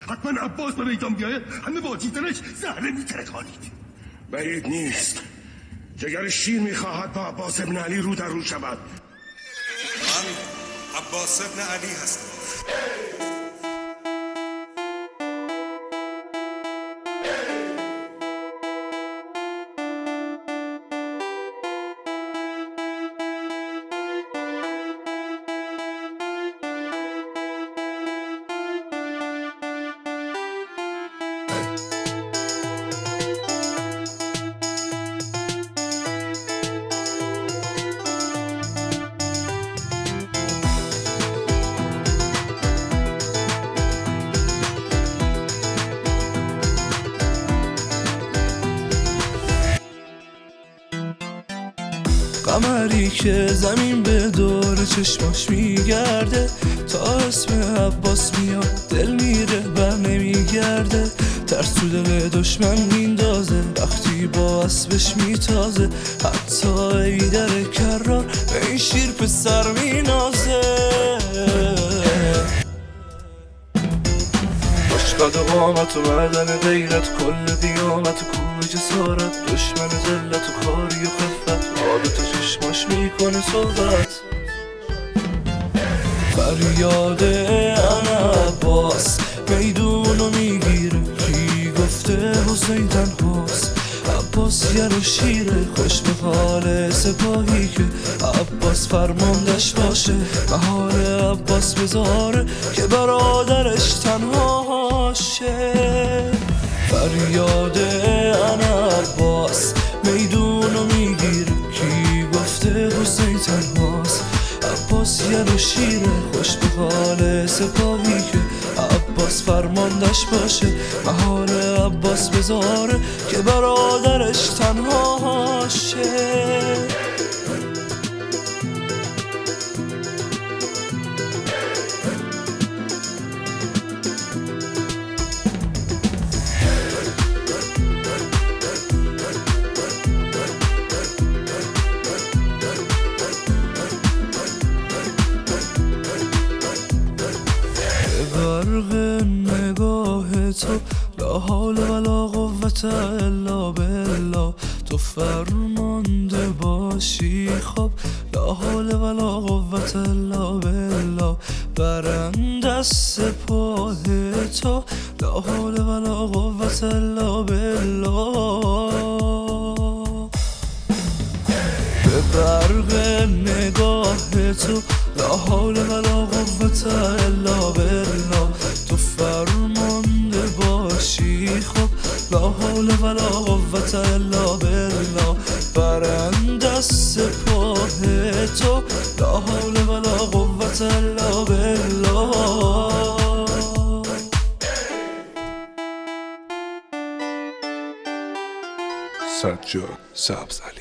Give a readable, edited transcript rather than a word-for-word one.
حتما عباس به میدان بیاید همه با دیدنش زهره میترکانید. بعید نیست. جگر شیر میخواهد با عباس ابن علی رو در رو شود. من عباس ابن علی هستم. قمری که زمین به دور چشماش میگرده، تا اسم عباس میاد دل میره بر نمیگرده. ترس تو دل دشمن میندازه وقتی با اسبش میتازه. حتی ایدر کرار به این شیر پسر مینازه. باشقد و قامت و معدن غیرت، کل دیانت و کوه جسارت، دشمن ذلت و خاری و خفت، عادت و چشماش میکنه صحبت. فریاد انا عباس میدونو میگیره، کی گفته حسین تنهاست؟ عباس یر و شیره، خوش به حال سپاهی که عباس فرماندش باشه. محال عباس بذاره که برادرش تنهاشه. فریاد انا عباس میدونو میگیره، کی گفته حسین تنهاست؟ عباس یر و شیره، خوش به حال سپاهی که عباس فرماندش باشه. محال عباس بذاره که برادرش تنهاشه. برق نگاه تو لا حول ولا قوت الا بالله، تو فرمانده باشی خب لا حول ولا قوت الا بالله. برنده سپاه تو لا حول ولا قوت الا بالله. به برق نگاه تو لا حول ولا قوت الا بالله، تو فرمانده باشی خب لا حول ولا قوت الا بالله. برنده سپاه تو لا حول ولا قوت الا بالله. سجاد سبز علی.